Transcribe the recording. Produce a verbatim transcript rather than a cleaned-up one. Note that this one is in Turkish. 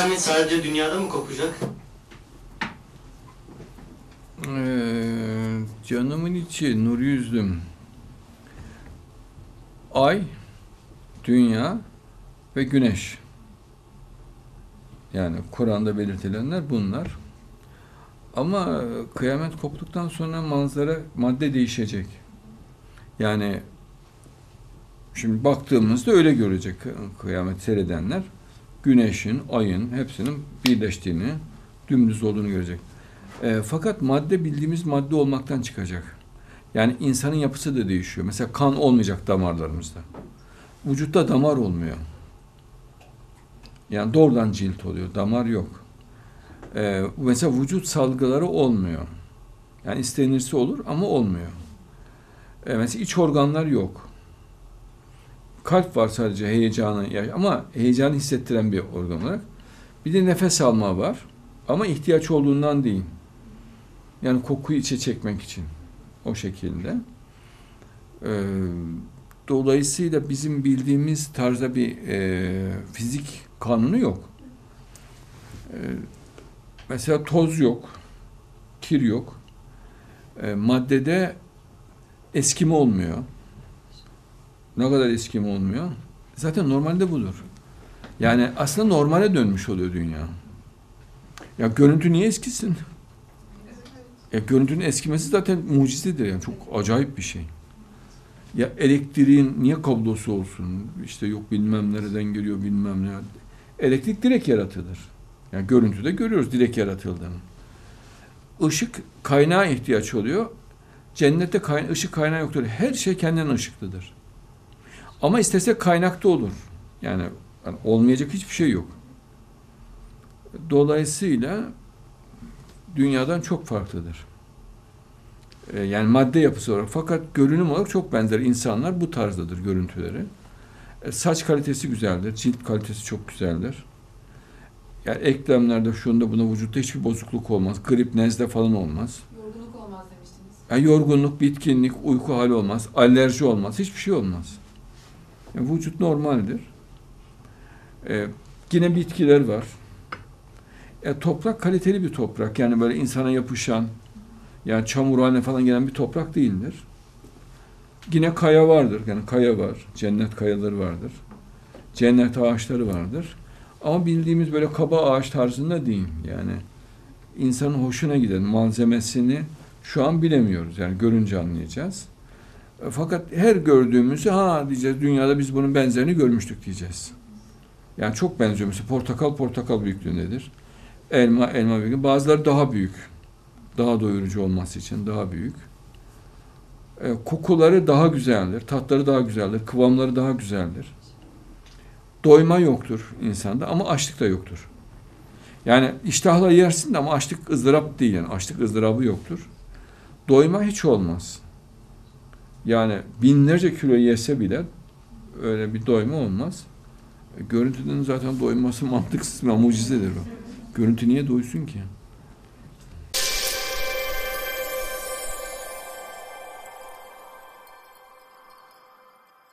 kıyamet sadece dünyada mı kopacak? Ee, canımın içi, nur yüzlüm. Ay, dünya ve güneş. Yani Kur'an'da belirtilenler bunlar. Ama kıyamet koptuktan sonra manzara, madde değişecek. Yani şimdi baktığımızda öyle görecek kıyamet seyredenler. Güneşin, ayın hepsinin birleştiğini, dümdüz olduğunu görecek. E, fakat madde bildiğimiz madde olmaktan çıkacak. Yani insanın yapısı da değişiyor. Mesela kan olmayacak damarlarımızda. Vücutta damar olmuyor. Yani doğrudan cilt oluyor. Damar yok. Ee, mesela vücut salgıları olmuyor. Yani istenirse olur ama olmuyor. Ee, mesela iç organlar yok. Kalp var sadece heyecanı ama heyecanı hissettiren bir organ olarak. Bir de nefes alma var. Ama ihtiyaç olduğundan değil. Yani kokuyu içe çekmek için. O şekilde. Ee, dolayısıyla bizim bildiğimiz tarzda bir e, fizik kanunu yok. Ee, mesela toz yok. Kir yok. E, maddede eskime olmuyor. Ne kadar eskime olmuyor? Zaten normalde budur. Yani aslında normale dönmüş oluyor dünya. Ya görüntü niye eskisin? Ya görüntünün eskimesi zaten mucizedir yani. Çok acayip bir şey. Ya elektriğin niye kablosu olsun? İşte yok bilmem nereden geliyor bilmem ne. Elektrik direkt yaratılır. Yani görüntüde görüyoruz direkt yaratıldığını. Işık kaynağa ihtiyaç oluyor. Cennette kayna ışık kaynağı yoktur. Her şey kendinden ışıklıdır. Ama istese kaynakta olur. Yani, yani olmayacak hiçbir şey yok. Dolayısıyla dünyadan çok farklıdır. Ee, yani madde yapısı olarak. Fakat görünüm olarak çok benzer. İnsanlar bu tarzdadır görüntüleri. Ee, saç kalitesi güzeldir. Cilt kalitesi çok güzeldir. Yani eklemlerde şunda buna vücutta hiçbir bozukluk olmaz. Grip, nezle falan olmaz. Yorgunluk olmaz demiştiniz. Yani yorgunluk, bitkinlik, uyku hali olmaz. Alerji olmaz. Hiçbir şey olmaz. Yani vücut normaldir. Ee, yine bitkiler var. E, toprak kaliteli bir toprak. Yani böyle insana yapışan, yani çamurhane falan gelen bir toprak değildir. Yine kaya vardır. Yani kaya var. Cennet kayaları vardır. Cennet ağaçları vardır. Ama bildiğimiz böyle kaba ağaç tarzında değil. Yani insanın hoşuna giden malzemesini şu an bilemiyoruz. Yani görünce anlayacağız. E, fakat her gördüğümüzü ha diyeceğiz. Dünyada biz bunun benzerini görmüştük diyeceğiz. Yani çok benziyor. Mesela portakal portakal büyüklüğündedir. Elma elma büyüklüğünde. Bazıları daha büyük. Daha doyurucu olması için daha büyük. E, kokuları daha güzeldir. Tatları daha güzeldir. Kıvamları daha güzeldir. Doyma yoktur insanda ama açlık da yoktur. Yani iştahla yersin de ama açlık ızdırap değil. Yani açlık ızdırabı yoktur. Doyma hiç olmaz. Yani binlerce kilo yese bile öyle bir doyma olmaz. E, görüntünün zaten doyması mantıksız ve mucizedir o. Görüntü niye doysun ki?